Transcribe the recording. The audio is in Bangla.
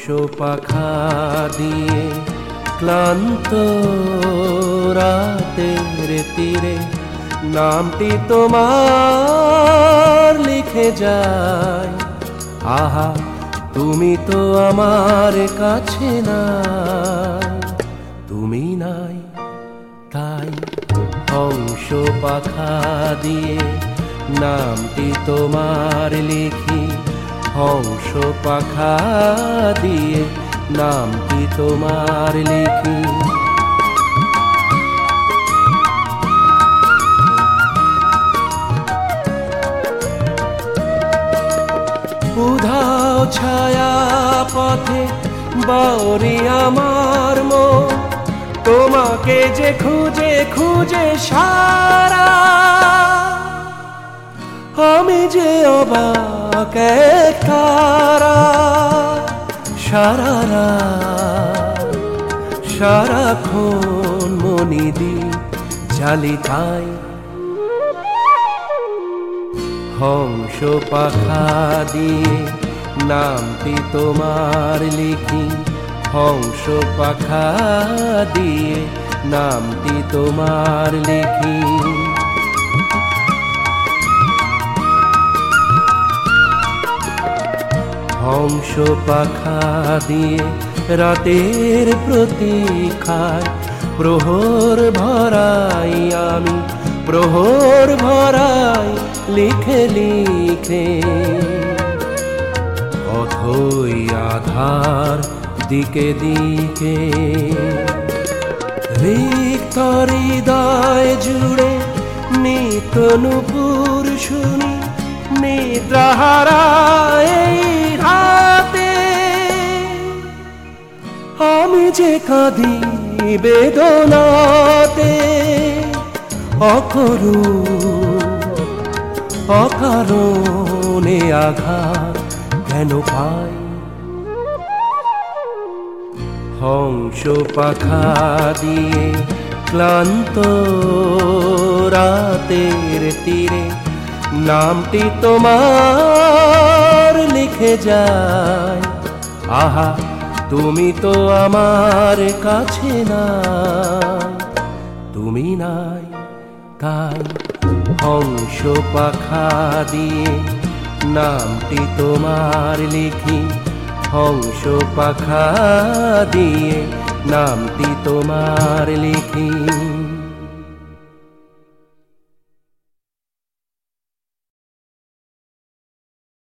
পাখা দিয়ে ক্লান্ত রাতের তীরে নামটি তোমার লিখে যায়। আহা, তুমি তো আমার কাছে নাই, তুমি নাই তাই হংস পাখা দিয়ে নামটি তোমার লিখি। হংস পাখা দিয়ে নামটি তোমার লিখি। উধাও ছায়া পথে বাউরি আমার মন, তোমাকে যে খুঁজে খুঁজে সারা। আমি যে অবাক এক তারা, সারা সারাক্ষণ মনিদি জ্বালি তাই। হংস পাখা দিয়ে নামটি তোমার লিখি। হংস পাখা দিয়ে নামটি তোমার লিখি। হংস পাখা দিয়ে রাতের প্রতীক্ষায় প্রহর ভরাই আমি, প্রহর ভরাই লিখে লিখে। অথই আধার দিকে দিকে রিক্ত হৃদয় জুড়ে নিত নূপুর শুনি। নিদ্রাহারা এই রাতে আমি যে কাঁদি বেদনাতে। অকারণে আঘাত কেন পাই। হংস পাখা দিয়ে ক্লান্ত রাতের তীরে নামটি তোমার লিখে যায়। আহা, তুমি তো আমার কাছে নাই, তুমি নাই তাই হংস পাখা দিয়ে নামটি তোমার লিখি। হংস পাখা দিয়ে নামটি তোমার লিখি।